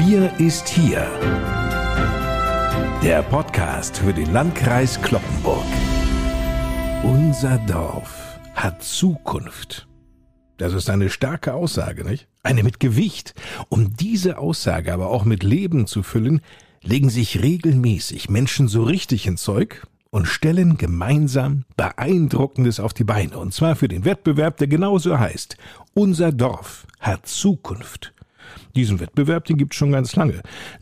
Wir ist hier. Der Podcast für den Landkreis Cloppenburg. Unser Dorf hat Zukunft. Das ist eine starke Aussage, nicht? Eine mit Gewicht. Um diese Aussage aber auch mit Leben zu füllen, legen sich regelmäßig Menschen so richtig ins Zeug und stellen gemeinsam Beeindruckendes auf die Beine. Und zwar für den Wettbewerb, der genauso heißt: Unser Dorf hat Zukunft. Diesen Wettbewerb, den gibt es schon ganz lange.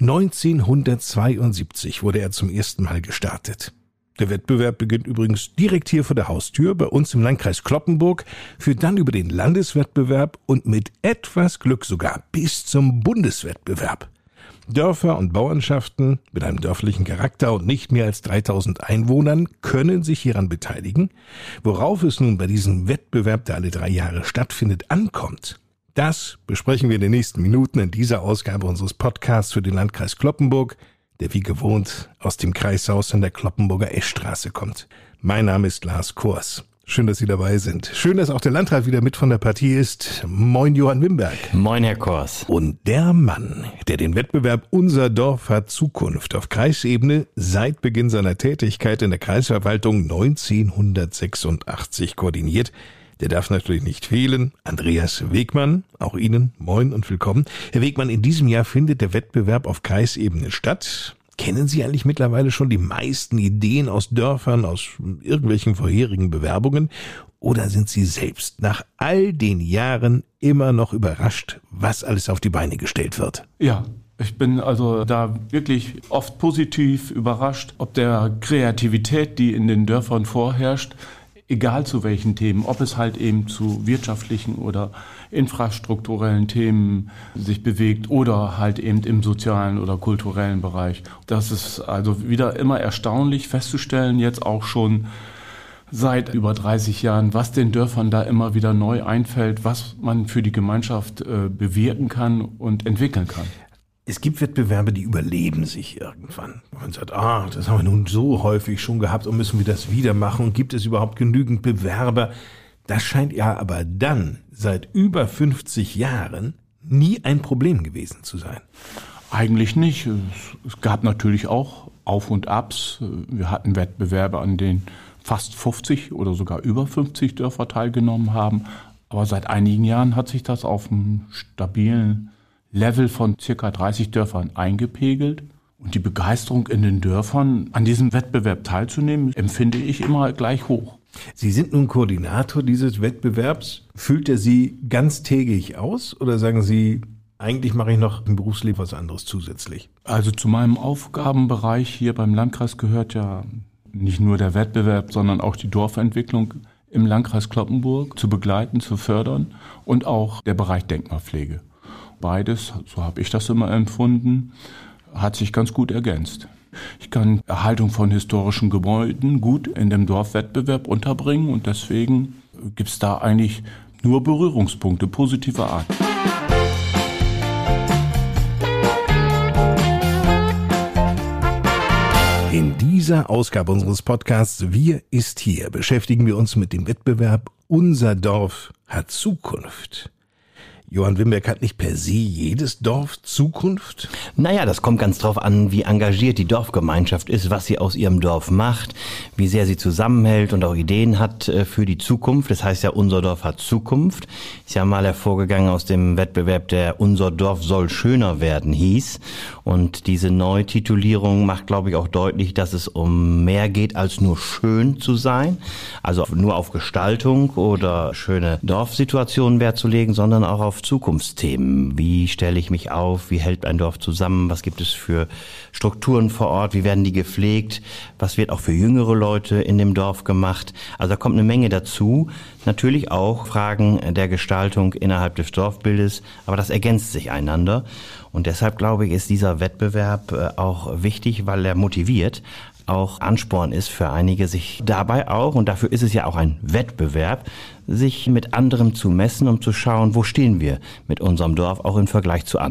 1972 wurde er zum ersten Mal gestartet. Der Wettbewerb beginnt übrigens direkt hier vor der Haustür, bei uns im Landkreis Cloppenburg, führt dann über den Landeswettbewerb und mit etwas Glück sogar bis zum Bundeswettbewerb. Dörfer und Bauernschaften mit einem dörflichen Charakter und nicht mehr als 3000 Einwohnern können sich hieran beteiligen. Worauf es nun bei diesem Wettbewerb, der alle 3 Jahre stattfindet, ankommt, das besprechen wir in den nächsten Minuten in dieser Ausgabe unseres Podcasts für den Landkreis Cloppenburg, der wie gewohnt aus dem Kreishaus in der Cloppenburger Eschstraße kommt. Mein Name ist Lars Kors. Schön, dass Sie dabei sind. Schön, dass auch der Landrat wieder mit von der Partie ist. Moin, Johann Wimberg. Moin, Herr Kors. Und der Mann, der den Wettbewerb Unser Dorf hat Zukunft auf Kreisebene seit Beginn seiner Tätigkeit in der Kreisverwaltung 1986 koordiniert, der darf natürlich nicht fehlen. Andreas Wegmann, auch Ihnen moin und willkommen. Herr Wegmann, in diesem Jahr findet der Wettbewerb auf Kreisebene statt. Kennen Sie eigentlich mittlerweile schon die meisten Ideen aus Dörfern, aus irgendwelchen vorherigen Bewerbungen? Oder sind Sie selbst nach all den Jahren immer noch überrascht, was alles auf die Beine gestellt wird? Ja, ich bin also da wirklich oft positiv überrascht, ob der Kreativität, die in den Dörfern vorherrscht, egal zu welchen Themen, ob es halt eben zu wirtschaftlichen oder infrastrukturellen Themen sich bewegt oder halt eben im sozialen oder kulturellen Bereich. Das ist also wieder immer erstaunlich festzustellen, jetzt auch schon seit über 30 Jahren, was den Dörfern da immer wieder neu einfällt, was man für die Gemeinschaft bewirken kann und entwickeln kann. Es gibt Wettbewerbe, die überleben sich irgendwann. Man sagt, das haben wir nun so häufig schon gehabt und müssen wir das wieder machen. Und gibt es überhaupt genügend Bewerber? Das scheint ja aber dann seit über 50 Jahren nie ein Problem gewesen zu sein. Eigentlich nicht. Es gab natürlich auch Auf und Abs. Wir hatten Wettbewerbe, an denen fast 50 oder sogar über 50 Dörfer teilgenommen haben. Aber seit einigen Jahren hat sich das auf einem stabilen Level von circa 30 Dörfern eingepegelt. Und die Begeisterung in den Dörfern, an diesem Wettbewerb teilzunehmen, empfinde ich immer gleich hoch. Sie sind nun Koordinator dieses Wettbewerbs. Füllt er Sie ganztägig aus oder sagen Sie, eigentlich mache ich noch im Berufsleben was anderes zusätzlich? Also zu meinem Aufgabenbereich hier beim Landkreis gehört ja nicht nur der Wettbewerb, sondern auch die Dorfentwicklung im Landkreis Cloppenburg zu begleiten, zu fördern und auch der Bereich Denkmalpflege. Beides, so habe ich das immer empfunden, hat sich ganz gut ergänzt. Ich kann Erhaltung von historischen Gebäuden gut in dem Dorfwettbewerb unterbringen und deswegen gibt es da eigentlich nur Berührungspunkte positiver Art. In dieser Ausgabe unseres Podcasts Wir ist hier beschäftigen wir uns mit dem Wettbewerb Unser Dorf hat Zukunft. Johann Wimberg, hat nicht per se jedes Dorf Zukunft? Naja, das kommt ganz drauf an, wie engagiert die Dorfgemeinschaft ist, was sie aus ihrem Dorf macht, wie sehr sie zusammenhält und auch Ideen hat für die Zukunft. Das heißt ja, unser Dorf hat Zukunft. Ist ja mal hervorgegangen aus dem Wettbewerb, der Unser Dorf soll schöner werden hieß. Und diese Neutitulierung macht, glaube ich, auch deutlich, dass es um mehr geht, als nur schön zu sein. Also nur auf Gestaltung oder schöne Dorfsituationen Wert zu legen, sondern auch auf Zukunftsthemen. Wie stelle ich mich auf? Wie hält ein Dorf zusammen? Was gibt es für Strukturen vor Ort? Wie werden die gepflegt? Was wird auch für jüngere Leute in dem Dorf gemacht? Also da kommt eine Menge dazu. Natürlich auch Fragen der Gestaltung innerhalb des Dorfbildes, aber das ergänzt sich einander. Und deshalb, glaube ich, ist dieser Wettbewerb auch wichtig, weil er motiviert, auch Ansporn ist für einige, sich dabei auch, und dafür ist es ja auch ein Wettbewerb, sich mit anderem zu messen, um zu schauen, wo stehen wir mit unserem Dorf auch im Vergleich zu anderen.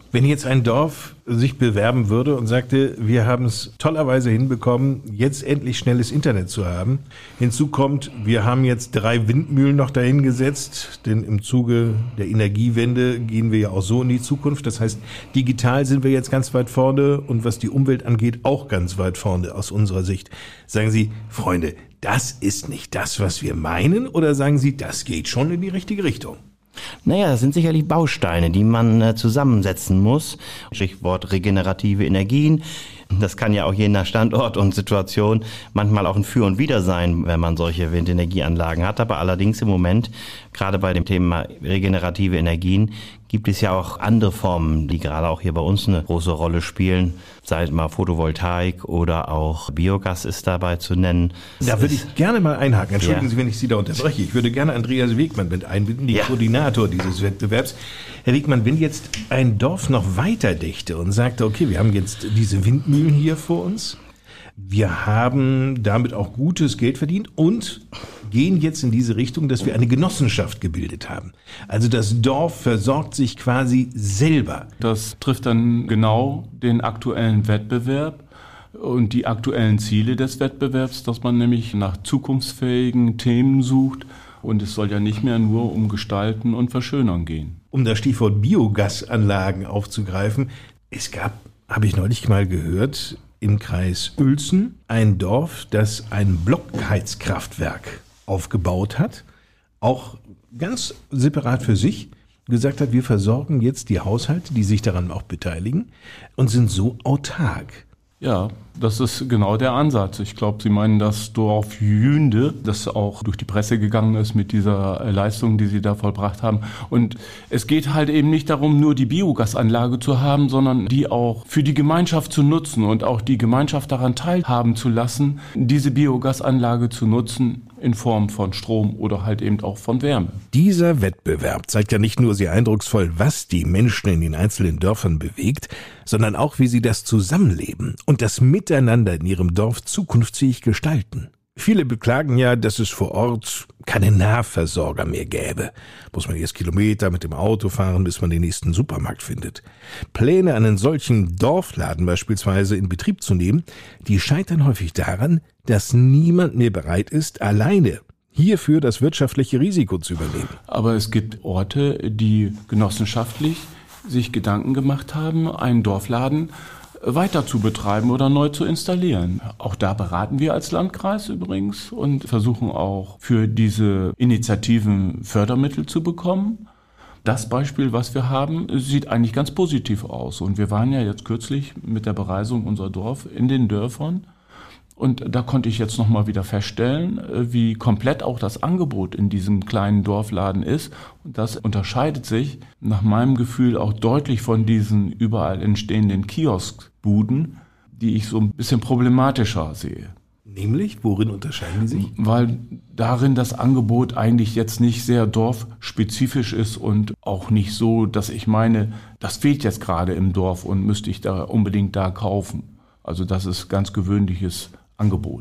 Wenn jetzt ein Dorf sich bewerben würde und sagte, wir haben es tollerweise hinbekommen, jetzt endlich schnelles Internet zu haben. Hinzu kommt, wir haben jetzt 3 Windmühlen noch dahin gesetzt, denn im Zuge der Energiewende gehen wir ja auch so in die Zukunft. Das heißt, digital sind wir jetzt ganz weit vorne und was die Umwelt angeht, auch ganz weit vorne aus unserer Sicht. Sagen Sie, Freunde, das ist nicht das, was wir meinen, oder sagen Sie, das geht schon in die richtige Richtung? Naja, das sind sicherlich Bausteine, die man zusammensetzen muss. Stichwort regenerative Energien. Das kann ja auch je nach Standort und Situation manchmal auch ein Für und Wider sein, wenn man solche Windenergieanlagen hat. Aber allerdings im Moment, gerade bei dem Thema regenerative Energien, gibt es ja auch andere Formen, die gerade auch hier bei uns eine große Rolle spielen. Sei es mal Photovoltaik oder auch Biogas ist dabei zu nennen. Da würde ich gerne mal einhaken. Entschuldigen Sie, wenn ich Sie da unterbreche. Ich würde gerne Andreas Wegmann mit einbinden, die Koordinator dieses Wettbewerbs. Herr Wegmann, wenn jetzt ein Dorf noch weiter dächte und sagte, okay, wir haben jetzt diese Windmühlen hier vor uns, wir haben damit auch gutes Geld verdient und gehen jetzt in diese Richtung, dass wir eine Genossenschaft gebildet haben. Also das Dorf versorgt sich quasi selber. Das trifft dann genau den aktuellen Wettbewerb und die aktuellen Ziele des Wettbewerbs, dass man nämlich nach zukunftsfähigen Themen sucht. Und es soll ja nicht mehr nur um Gestalten und Verschönern gehen. Um das Stichwort Biogasanlagen aufzugreifen, es gab, habe ich neulich mal gehört, im Kreis Uelzen ein Dorf, das ein Blockheizkraftwerk aufgebaut hat, auch ganz separat für sich, gesagt hat, wir versorgen jetzt die Haushalte, die sich daran auch beteiligen und sind so autark. Ja, das ist genau der Ansatz. Ich glaube, Sie meinen das Dorf Jünde, das auch durch die Presse gegangen ist mit dieser Leistung, die Sie da vollbracht haben. Und es geht halt eben nicht darum, nur die Biogasanlage zu haben, sondern die auch für die Gemeinschaft zu nutzen und auch die Gemeinschaft daran teilhaben zu lassen, diese Biogasanlage zu nutzen in Form von Strom oder halt eben auch von Wärme. Dieser Wettbewerb zeigt ja nicht nur sehr eindrucksvoll, was die Menschen in den einzelnen Dörfern bewegt, sondern auch, wie sie das Zusammenleben und das Miteinander in ihrem Dorf zukunftsfähig gestalten. Viele beklagen ja, dass es vor Ort keine Nahversorger mehr gäbe. Muss man erst Kilometer mit dem Auto fahren, bis man den nächsten Supermarkt findet. Pläne, einen solchen Dorfladen beispielsweise in Betrieb zu nehmen, die scheitern häufig daran, dass niemand mehr bereit ist, alleine hierfür das wirtschaftliche Risiko zu übernehmen. Aber es gibt Orte, die genossenschaftlich sich Gedanken gemacht haben, einen Dorfladen weiter zu betreiben oder neu zu installieren. Auch da beraten wir als Landkreis übrigens und versuchen auch für diese Initiativen Fördermittel zu bekommen. Das Beispiel, was wir haben, sieht eigentlich ganz positiv aus. Und wir waren ja jetzt kürzlich mit der Bereisung unserer Dorf in den Dörfern. Und da konnte ich jetzt nochmal wieder feststellen, wie komplett auch das Angebot in diesem kleinen Dorfladen ist. Und das unterscheidet sich nach meinem Gefühl auch deutlich von diesen überall entstehenden Kioskbuden, die ich so ein bisschen problematischer sehe. Nämlich, worin unterscheiden die sich? Weil darin das Angebot eigentlich jetzt nicht sehr dorfspezifisch ist und auch nicht so, dass ich meine, das fehlt jetzt gerade im Dorf und müsste ich da unbedingt da kaufen. Also das ist ganz gewöhnliches Angebot.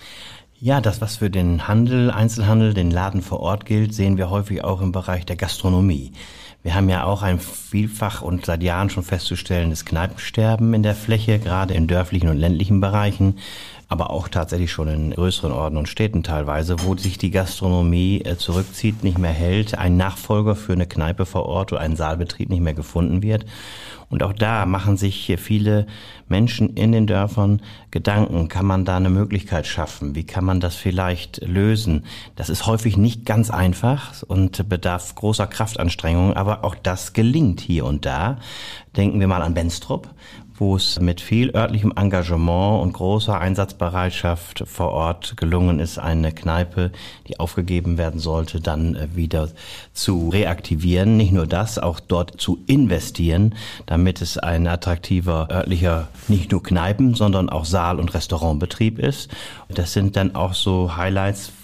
Ja, das, was für den Handel, Einzelhandel, den Laden vor Ort gilt, sehen wir häufig auch im Bereich der Gastronomie. Wir haben ja auch ein vielfach und seit Jahren schon festzustellendes Kneipensterben in der Fläche, gerade in dörflichen und ländlichen Bereichen, aber auch tatsächlich schon in größeren Orten und Städten teilweise, wo sich die Gastronomie zurückzieht, nicht mehr hält, ein Nachfolger für eine Kneipe vor Ort oder ein Saalbetrieb nicht mehr gefunden wird. Und auch da machen sich viele Menschen in den Dörfern Gedanken, kann man da eine Möglichkeit schaffen? Wie kann man das vielleicht lösen? Das ist häufig nicht ganz einfach und bedarf großer Kraftanstrengungen, aber auch das gelingt hier und da. Denken wir mal an Benstrup, wo es mit viel örtlichem Engagement und großer Einsatzbereitschaft vor Ort gelungen ist, eine Kneipe, die aufgegeben werden sollte, dann wieder zu reaktivieren. Nicht nur das, auch dort zu investieren, damit es ein attraktiver örtlicher, nicht nur Kneipen, sondern auch Saal- und Restaurantbetrieb ist. Das sind dann auch so Highlights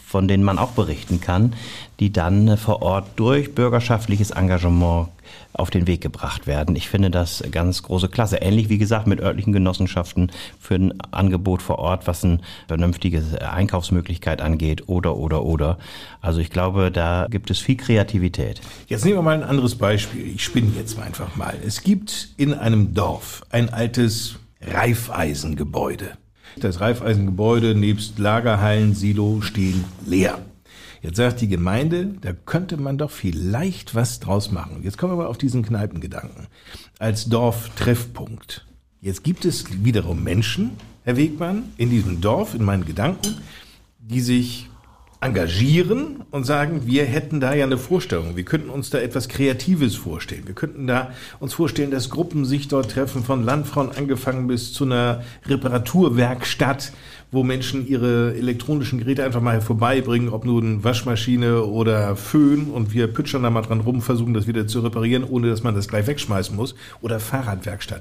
von denen man auch berichten kann, die dann vor Ort durch bürgerschaftliches Engagement auf den Weg gebracht werden. Ich finde das ganz große Klasse. Ähnlich wie gesagt mit örtlichen Genossenschaften für ein Angebot vor Ort, was eine vernünftige Einkaufsmöglichkeit angeht oder. Also ich glaube, da gibt es viel Kreativität. Jetzt nehmen wir mal ein anderes Beispiel. Ich spinne jetzt einfach mal. Es gibt in einem Dorf ein altes Reifeisengebäude. Das Reifeisengebäude nebst Lagerhallen, Silo stehen leer. Jetzt sagt die Gemeinde, da könnte man doch vielleicht was draus machen. Jetzt kommen wir mal auf diesen Kneipengedanken. Als Dorftreffpunkt. Jetzt gibt es wiederum Menschen, Herr Wegmann, in diesem Dorf, in meinen Gedanken, die sich engagieren und sagen, wir hätten da ja eine Vorstellung. Wir könnten uns da etwas Kreatives vorstellen. Wir könnten da uns vorstellen, dass Gruppen sich dort treffen, von Landfrauen angefangen bis zu einer Reparaturwerkstatt, wo Menschen ihre elektronischen Geräte einfach mal vorbeibringen, ob nun Waschmaschine oder Föhn, und wir pütschern da mal dran rum, versuchen das wieder zu reparieren, ohne dass man das gleich wegschmeißen muss, oder Fahrradwerkstatt.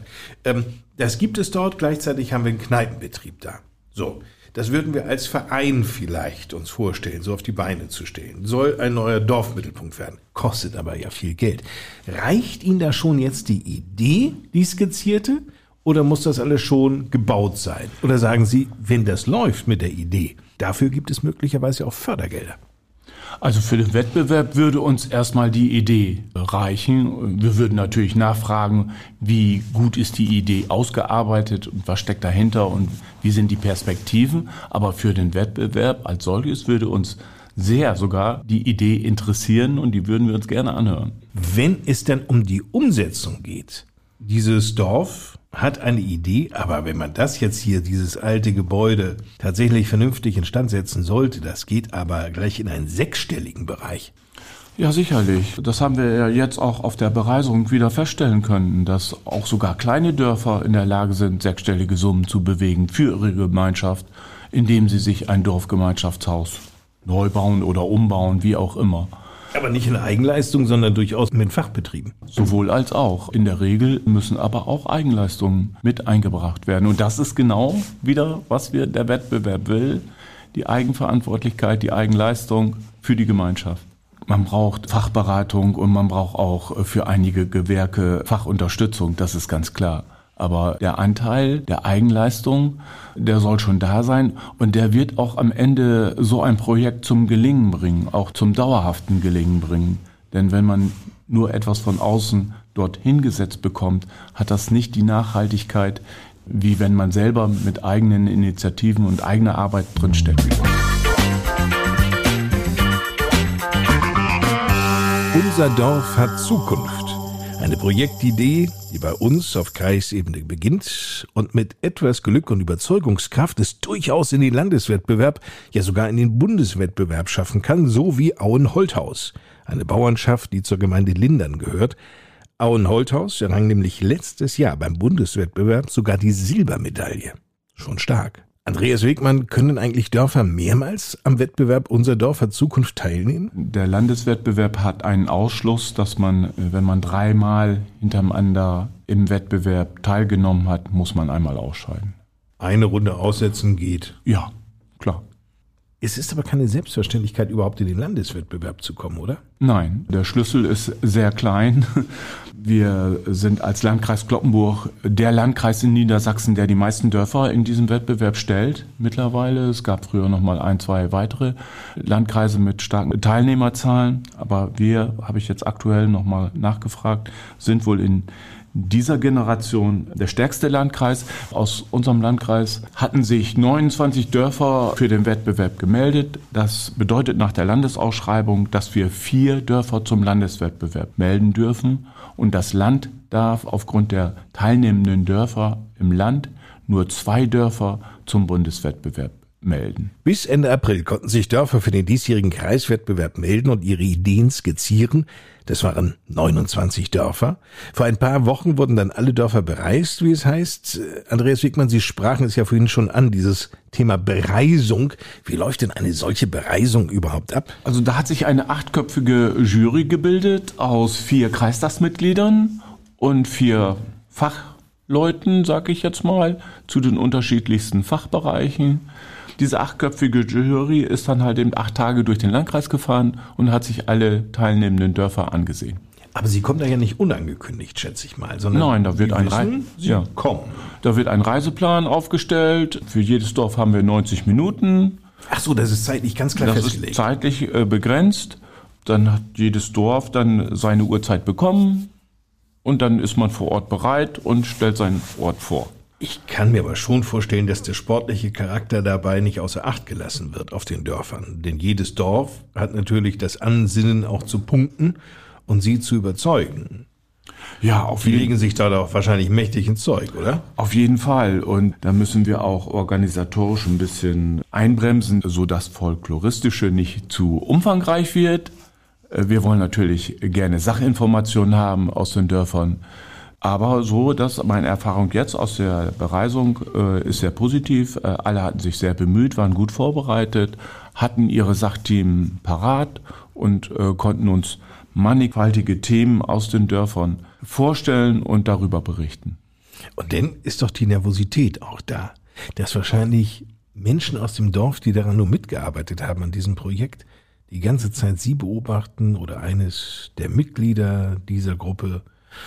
Das gibt es dort, gleichzeitig haben wir einen Kneipenbetrieb da. So, das würden wir als Verein vielleicht uns vorstellen, so auf die Beine zu stellen. Soll ein neuer Dorfmittelpunkt werden, kostet aber ja viel Geld. Reicht Ihnen da schon jetzt die Idee, die skizzierte? Oder muss das alles schon gebaut sein? Oder sagen Sie, wenn das läuft mit der Idee, dafür gibt es möglicherweise auch Fördergelder? Also für den Wettbewerb würde uns erstmal die Idee reichen. Wir würden natürlich nachfragen, wie gut ist die Idee ausgearbeitet und was steckt dahinter und wie sind die Perspektiven. Aber für den Wettbewerb als solches würde uns sehr sogar die Idee interessieren und die würden wir uns gerne anhören. Wenn es dann um die Umsetzung geht, dieses Dorf hat eine Idee, aber wenn man das jetzt hier, dieses alte Gebäude, tatsächlich vernünftig instand setzen sollte, das geht aber gleich in einen sechsstelligen Bereich. Ja, sicherlich. Das haben wir ja jetzt auch auf der Bereisung wieder feststellen können, dass auch sogar kleine Dörfer in der Lage sind, sechsstellige Summen zu bewegen für ihre Gemeinschaft, indem sie sich ein Dorfgemeinschaftshaus neu bauen oder umbauen, wie auch immer. Aber nicht in Eigenleistung, sondern durchaus mit Fachbetrieben. Sowohl als auch. In der Regel müssen aber auch Eigenleistungen mit eingebracht werden. Und das ist genau wieder, was der Wettbewerb will. Die Eigenverantwortlichkeit, die Eigenleistung für die Gemeinschaft. Man braucht Fachberatung und man braucht auch für einige Gewerke Fachunterstützung, das ist ganz klar. Aber der Anteil der Eigenleistung, der soll schon da sein und der wird auch am Ende so ein Projekt zum Gelingen bringen, auch zum dauerhaften Gelingen bringen. Denn wenn man nur etwas von außen dort hingesetzt bekommt, hat das nicht die Nachhaltigkeit, wie wenn man selber mit eigenen Initiativen und eigener Arbeit drinsteckt. Unser Dorf hat Zukunft. Eine Projektidee, die bei uns auf Kreisebene beginnt und mit etwas Glück und Überzeugungskraft es durchaus in den Landeswettbewerb, ja sogar in den Bundeswettbewerb schaffen kann, so wie Auen-Holthaus, eine Bauernschaft, die zur Gemeinde Lindern gehört. Auen-Holthaus errang nämlich letztes Jahr beim Bundeswettbewerb sogar die Silbermedaille. Schon stark. Andreas Wegmann, können eigentlich Dörfer mehrmals am Wettbewerb Unser Dorf hat Zukunft teilnehmen? Der Landeswettbewerb hat einen Ausschluss, dass man, wenn man 3-mal hintereinander im Wettbewerb teilgenommen hat, muss man einmal ausscheiden. Eine Runde aussetzen geht. Ja, klar. Es ist aber keine Selbstverständlichkeit, überhaupt in den Landeswettbewerb zu kommen, oder? Nein, der Schlüssel ist sehr klein. Wir sind als Landkreis Cloppenburg der Landkreis in Niedersachsen, der die meisten Dörfer in diesem Wettbewerb stellt mittlerweile. Es gab früher noch mal 1-2 weitere Landkreise mit starken Teilnehmerzahlen. Aber wir, habe ich jetzt aktuell noch mal nachgefragt, sind wohl in dieser Generation der stärkste Landkreis. Aus unserem Landkreis hatten sich 29 Dörfer für den Wettbewerb gemeldet. Das bedeutet nach der Landesausschreibung, dass wir 4 Dörfer zum Landeswettbewerb melden dürfen. Und das Land darf aufgrund der teilnehmenden Dörfer im Land nur 2 Dörfer zum Bundeswettbewerb melden. Bis Ende April konnten sich Dörfer für den diesjährigen Kreiswettbewerb melden und ihre Ideen skizzieren. Das waren 29 Dörfer. Vor ein paar Wochen wurden dann alle Dörfer bereist, wie es heißt. Andreas Wegmann, Sie sprachen es ja vorhin schon an, dieses Thema Bereisung. Wie läuft denn eine solche Bereisung überhaupt ab? Also da hat sich eine 8-köpfige Jury gebildet aus 4 Kreistagsmitgliedern und 4 Fachleuten, sag ich jetzt mal, zu den unterschiedlichsten Fachbereichen. Diese 8-köpfige Jury ist dann halt eben 8 Tage durch den Landkreis gefahren und hat sich alle teilnehmenden Dörfer angesehen. Aber Sie kommen da ja nicht unangekündigt, schätze ich mal, sondern Nein, da wird Sie kommen. Da wird ein Reiseplan aufgestellt. Für jedes Dorf haben wir 90 Minuten. Ach so, das ist zeitlich ganz klar festgelegt. Das ist zeitlich begrenzt. Dann hat jedes Dorf dann seine Uhrzeit bekommen und dann ist man vor Ort bereit und stellt seinen Ort vor. Ich kann mir aber schon vorstellen, dass der sportliche Charakter dabei nicht außer Acht gelassen wird auf den Dörfern. Denn jedes Dorf hat natürlich das Ansinnen auch zu punkten und sie zu überzeugen. Ja, Die legen sich da doch wahrscheinlich mächtig ins Zeug, oder? Auf jeden Fall. Und da müssen wir auch organisatorisch ein bisschen einbremsen, sodass Folkloristische nicht zu umfangreich wird. Wir wollen natürlich gerne Sachinformationen haben aus den Dörfern. Aber so, dass meine Erfahrung jetzt aus der Bereisung ist sehr positiv. Alle hatten sich sehr bemüht, waren gut vorbereitet, hatten ihre Sachteam parat und konnten uns mannigfaltige Themen aus den Dörfern vorstellen und darüber berichten. Und dann ist doch die Nervosität auch da, dass wahrscheinlich Menschen aus dem Dorf, die daran nur mitgearbeitet haben an diesem Projekt, die ganze Zeit Sie beobachten oder eines der Mitglieder dieser Gruppe.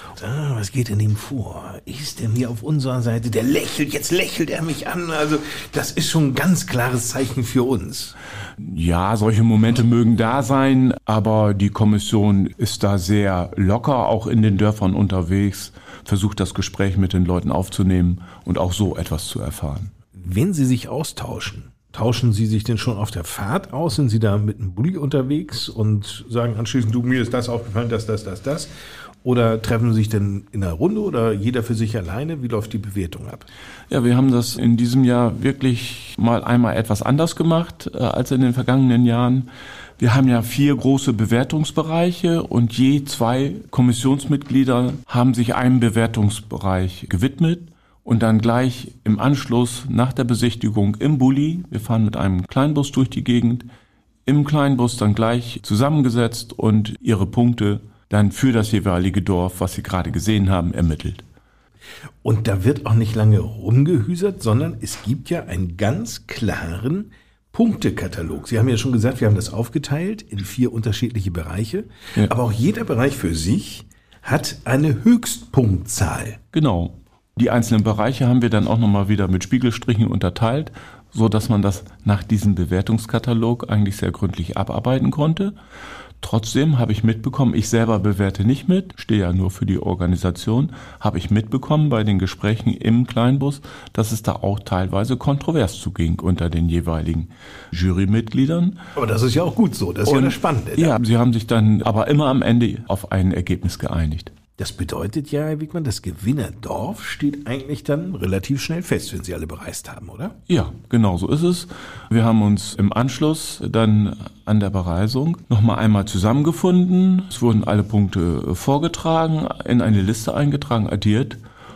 Was geht denn ihm vor? Ist er hier auf unserer Seite? Der lächelt, jetzt lächelt er mich an. Also das ist schon ein ganz klares Zeichen für uns. Ja, solche Momente mögen da sein, aber die Kommission ist da sehr locker, auch in den Dörfern unterwegs, versucht das Gespräch mit den Leuten aufzunehmen und auch so etwas zu erfahren. Wenn Sie sich austauschen, tauschen Sie sich denn schon auf der Fahrt aus? Sind Sie da mit einem Bulli unterwegs und sagen anschließend, du, mir ist das aufgefallen, das? Oder treffen Sie sich denn in einer Runde oder jeder für sich alleine? Wie läuft die Bewertung ab? Ja, wir haben das in diesem Jahr wirklich mal einmal etwas anders gemacht als in den vergangenen Jahren. Wir haben ja 4 große Bewertungsbereiche und je 2 Kommissionsmitglieder haben sich einem Bewertungsbereich gewidmet und dann gleich im Anschluss nach der Besichtigung im Bulli, wir fahren mit einem Kleinbus durch die Gegend, im Kleinbus dann gleich zusammengesetzt und ihre Punkte dann für das jeweilige Dorf, was Sie gerade gesehen haben, ermittelt. Und da wird auch nicht lange rumgehüsert, sondern es gibt ja einen ganz klaren Punktekatalog. Sie haben ja schon gesagt, wir haben das aufgeteilt in 4 unterschiedliche Bereiche, ja. Aber auch jeder Bereich für sich hat eine Höchstpunktzahl. Genau. Die einzelnen Bereiche haben wir dann auch nochmal wieder mit Spiegelstrichen unterteilt, so dass man das nach diesem Bewertungskatalog eigentlich sehr gründlich abarbeiten konnte. Trotzdem habe ich mitbekommen, ich selber bewerte nicht mit, stehe ja nur für die Organisation, habe ich mitbekommen bei den Gesprächen im Kleinbus, dass es da auch teilweise kontrovers zuging unter den jeweiligen Jurymitgliedern. Aber das ist ja auch gut so, das ist ja das Spannende. Ja, sie haben sich dann aber immer am Ende auf ein Ergebnis geeinigt. Das bedeutet ja, Herr Wiegmann, das Gewinnerdorf steht eigentlich dann relativ schnell fest, wenn Sie alle bereist haben, oder? Ja, genau so ist es. Wir haben uns im Anschluss dann an der Bereisung nochmal einmal zusammengefunden. Es wurden alle Punkte vorgetragen, in eine Liste eingetragen, addiert.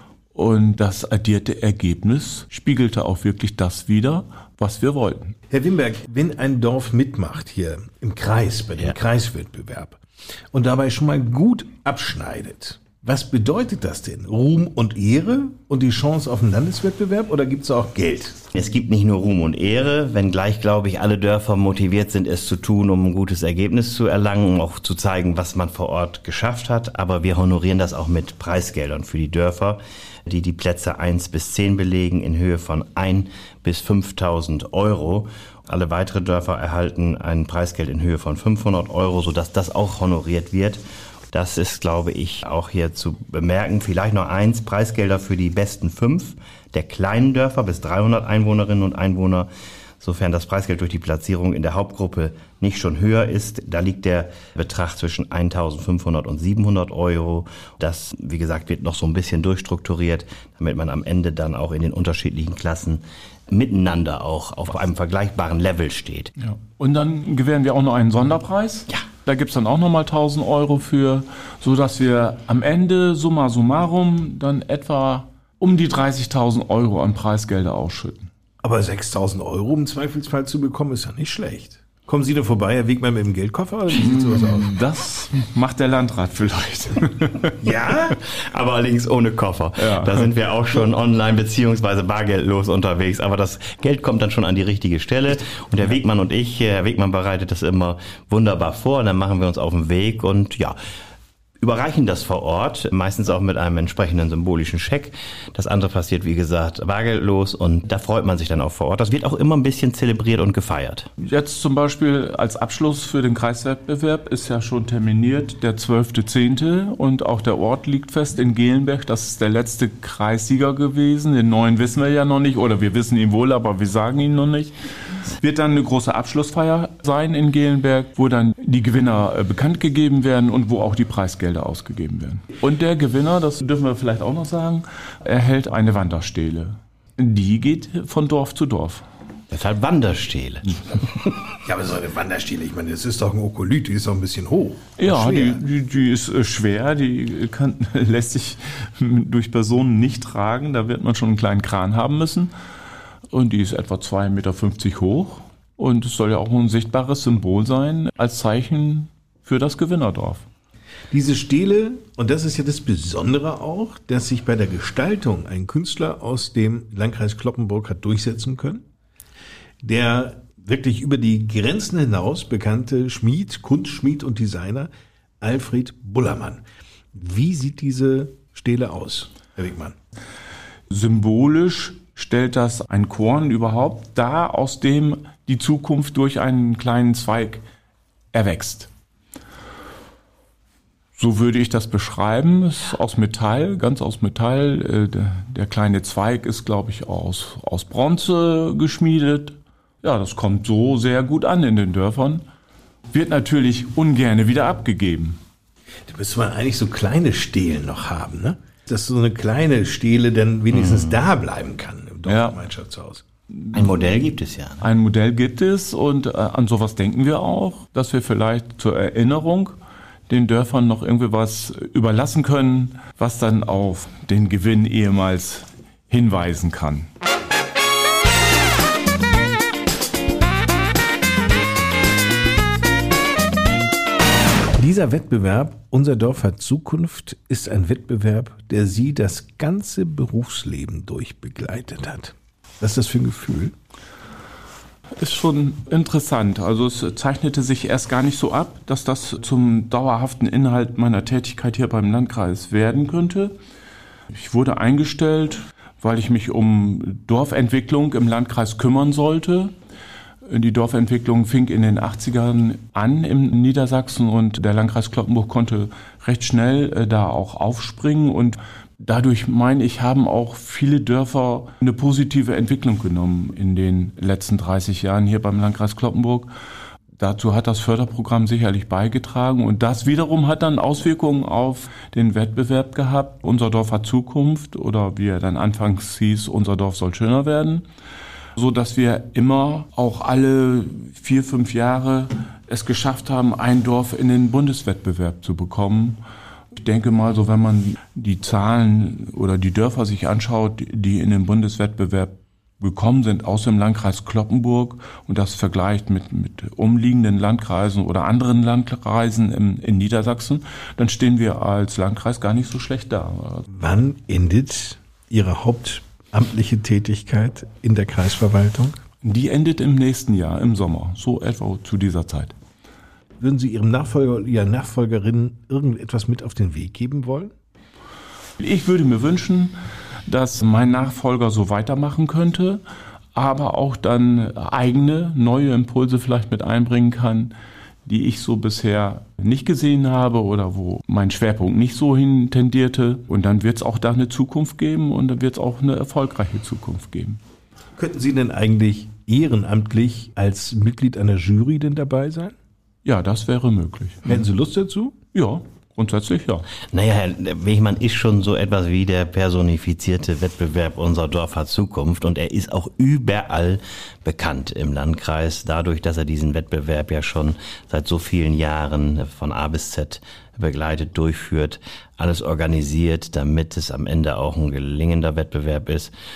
Und das addierte Ergebnis spiegelte auch wirklich das wider, was wir wollten. Herr Wimberg, wenn ein Dorf mitmacht hier im Kreis, bei dem Kreiswettbewerb, und dabei schon mal gut abschneidet, was bedeutet das denn? Ruhm und Ehre und die Chance auf einen Landeswettbewerb oder gibt es auch Geld? Es gibt nicht nur Ruhm und Ehre, wenngleich, glaube ich, alle Dörfer motiviert sind, es zu tun, um ein gutes Ergebnis zu erlangen, um auch zu zeigen, was man vor Ort geschafft hat. Aber wir honorieren das auch mit Preisgeldern für die Dörfer, die die Plätze 1 bis 10 belegen, in Höhe von 1.000 bis 5.000 Euro. Alle weitere Dörfer erhalten ein Preisgeld in Höhe von 500 Euro, sodass das auch honoriert wird. Das ist, glaube ich, auch hier zu bemerken. Vielleicht noch eins, Preisgelder für die besten 5 der kleinen Dörfer bis 300 Einwohnerinnen und Einwohner. Sofern das Preisgeld durch die Platzierung in der Hauptgruppe nicht schon höher ist, da liegt der Betrag zwischen 1.500 und 700 Euro. Das, wie gesagt, wird noch so ein bisschen durchstrukturiert, damit man am Ende dann auch in den unterschiedlichen Klassen miteinander auch auf einem vergleichbaren Level steht. Ja. Und dann gewähren wir auch noch einen Sonderpreis. Ja. Da gibt's dann auch nochmal 1.000 Euro für, sodass wir am Ende summa summarum dann etwa um die 30.000 Euro an Preisgelder ausschütten. Aber 6.000 Euro im Zweifelsfall zu bekommen, ist ja nicht schlecht. Kommen Sie da vorbei, Herr Wegmann, mit dem Geldkoffer? Oder wie sieht sowas aus? Das macht der Landrat vielleicht. Ja, aber allerdings ohne Koffer. Ja. Da sind wir auch schon online beziehungsweise bargeldlos unterwegs. Aber das Geld kommt dann schon an die richtige Stelle. Und der Wegmann und ich, Herr Wegmann bereitet das immer wunderbar vor. Und dann machen wir uns auf den Weg und ja, überreichen das vor Ort, meistens auch mit einem entsprechenden symbolischen Scheck. Das andere passiert, wie gesagt, bargeldlos und da freut man sich dann auch vor Ort. Das wird auch immer ein bisschen zelebriert und gefeiert. Jetzt zum Beispiel als Abschluss für den Kreiswettbewerb ist ja schon terminiert der 12.10. und auch der Ort liegt fest in Gelenberg. Das ist der letzte Kreissieger gewesen. Den neuen wissen wir ja noch nicht oder wir wissen ihn wohl, aber wir sagen ihn noch nicht. Wird dann eine große Abschlussfeier sein in Gelenberg, wo dann die Gewinner bekannt gegeben werden und wo auch die Preisgelder ausgegeben werden. Und der Gewinner, das dürfen wir vielleicht auch noch sagen, erhält eine Wanderstele. Die geht von Dorf zu Dorf. Deshalb Wanderstele. Ja, aber so eine Wanderstele, ich meine, das ist doch ein Okolyt, die ist doch ein bisschen hoch. Ja, schwer. die ist schwer, die lässt sich durch Personen nicht tragen, da wird man schon einen kleinen Kran haben müssen. Und die ist etwa 2,50 Meter hoch. Und es soll ja auch ein sichtbares Symbol sein, als Zeichen für das Gewinnerdorf. Diese Stele, und das ist ja das Besondere auch, dass sich bei der Gestaltung ein Künstler aus dem Landkreis Cloppenburg hat durchsetzen können, der wirklich über die Grenzen hinaus bekannte Schmied, Kunstschmied und Designer Alfred Bullermann. Wie sieht diese Stele aus, Herr Wegmann? Symbolisch stellt das ein Korn überhaupt dar, aus dem die Zukunft durch einen kleinen Zweig erwächst. So würde ich das beschreiben. Es ist aus Metall, ganz aus Metall. Der kleine Zweig ist, glaube ich, aus Bronze geschmiedet. Ja, das kommt so sehr gut an in den Dörfern. Wird natürlich ungerne wieder abgegeben. Da müsste man eigentlich so kleine Stelen noch haben, ne? Dass so eine kleine Stele dann wenigstens da bleiben kann im Dorfgemeinschaftshaus. Ein Modell gibt es ja. Ne? Ein Modell gibt es und an sowas denken wir auch, dass wir vielleicht zur Erinnerung den Dörfern noch irgendwie was überlassen können, was dann auf den Gewinn ehemals hinweisen kann. Dieser Wettbewerb, Unser Dorf hat Zukunft, ist ein Wettbewerb, der Sie das ganze Berufsleben durch begleitet hat. Was ist das für ein Gefühl? Ist schon interessant. Also es zeichnete sich erst gar nicht so ab, dass das zum dauerhaften Inhalt meiner Tätigkeit hier beim Landkreis werden könnte. Ich wurde eingestellt, weil ich mich um Dorfentwicklung im Landkreis kümmern sollte. Die Dorfentwicklung fing in den 80ern an in Niedersachsen und der Landkreis Cloppenburg konnte recht schnell da auch aufspringen und dadurch, meine ich, haben auch viele Dörfer eine positive Entwicklung genommen in den letzten 30 Jahren hier beim Landkreis Cloppenburg. Dazu hat das Förderprogramm sicherlich beigetragen und das wiederum hat dann Auswirkungen auf den Wettbewerb gehabt. Unser Dorf hat Zukunft oder wie er dann anfangs hieß, unser Dorf soll schöner werden. So dass wir immer auch alle 4-5 Jahre es geschafft haben, ein Dorf in den Bundeswettbewerb zu bekommen. Ich denke mal, so wenn man die Zahlen oder die Dörfer sich anschaut, die in den Bundeswettbewerb gekommen sind aus dem Landkreis Cloppenburg und das vergleicht mit umliegenden Landkreisen oder anderen Landkreisen in Niedersachsen, dann stehen wir als Landkreis gar nicht so schlecht da. Wann endet Ihre hauptamtliche Tätigkeit in der Kreisverwaltung? Die endet im nächsten Jahr, im Sommer, so etwa zu dieser Zeit. Würden Sie Ihrem Nachfolger oder Ihrer Nachfolgerin irgendetwas mit auf den Weg geben wollen? Ich würde mir wünschen, dass mein Nachfolger so weitermachen könnte, aber auch dann eigene, neue Impulse vielleicht mit einbringen kann, die ich so bisher nicht gesehen habe oder wo mein Schwerpunkt nicht so hin tendierte. Und dann wird es auch da eine Zukunft geben und dann wird es auch eine erfolgreiche Zukunft geben. Könnten Sie denn eigentlich ehrenamtlich als Mitglied einer Jury denn dabei sein? Ja, das wäre möglich. Hätten Sie Lust dazu? Ja, grundsätzlich ja. Naja, Herr Wegmann ist schon so etwas wie der personifizierte Wettbewerb Unser Dorf hat Zukunft und er ist auch überall bekannt im Landkreis, dadurch, dass er diesen Wettbewerb ja schon seit so vielen Jahren von A bis Z begleitet, durchführt, alles organisiert, damit es am Ende auch ein gelingender Wettbewerb ist.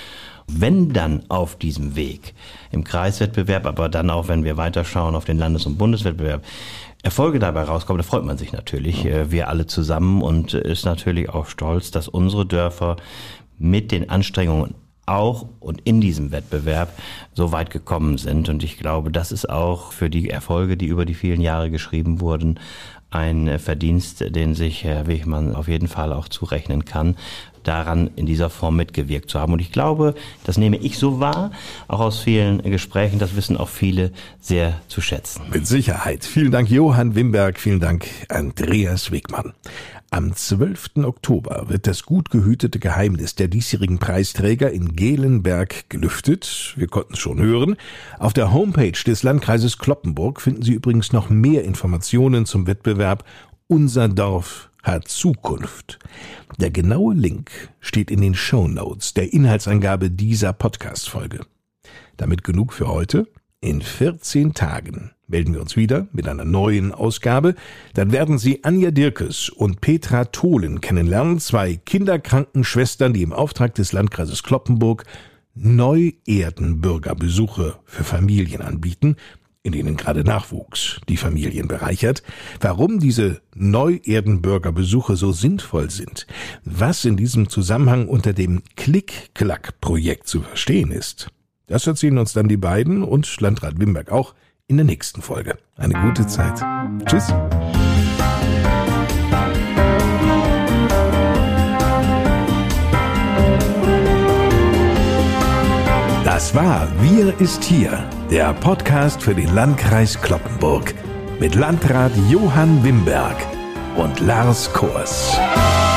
Wenn dann auf diesem Weg im Kreiswettbewerb, aber dann auch, wenn wir weiterschauen auf den Landes- und Bundeswettbewerb, Erfolge dabei rauskommen, da freut man sich natürlich, wir alle zusammen, und ist natürlich auch stolz, dass unsere Dörfer mit den Anstrengungen auch und in diesem Wettbewerb so weit gekommen sind. Und ich glaube, das ist auch für die Erfolge, die über die vielen Jahre geschrieben wurden, ein Verdienst, den sich Herr Wichmann auf jeden Fall auch zurechnen kann, daran in dieser Form mitgewirkt zu haben. Und ich glaube, das nehme ich so wahr, auch aus vielen Gesprächen, das wissen auch viele sehr zu schätzen. Mit Sicherheit. Vielen Dank, Johann Wimberg. Vielen Dank, Andreas Wichmann. Am 12. Oktober wird das gut gehütete Geheimnis der diesjährigen Preisträger in Gelenberg gelüftet. Wir konnten es schon hören. Auf der Homepage des Landkreises Cloppenburg finden Sie übrigens noch mehr Informationen zum Wettbewerb Unser Dorf hat Zukunft. Der genaue Link steht in den Shownotes der Inhaltsangabe dieser Podcast-Folge. Damit genug für heute. In 14 Tagen melden wir uns wieder mit einer neuen Ausgabe. Dann werden Sie Anja Dirkes und Petra Tholen kennenlernen, 2 Kinderkrankenschwestern, die im Auftrag des Landkreises Cloppenburg Neuerdenbürgerbesuche für Familien anbieten, in denen gerade Nachwuchs die Familien bereichert. Warum diese Neuerdenbürgerbesuche so sinnvoll sind, was in diesem Zusammenhang unter dem Klick-Klack-Projekt zu verstehen ist, das erzählen uns dann die beiden und Landrat Wimberg auch in der nächsten Folge. Eine gute Zeit. Tschüss. Das war Wir ist hier, der Podcast für den Landkreis Cloppenburg mit Landrat Johann Wimberg und Lars Kors.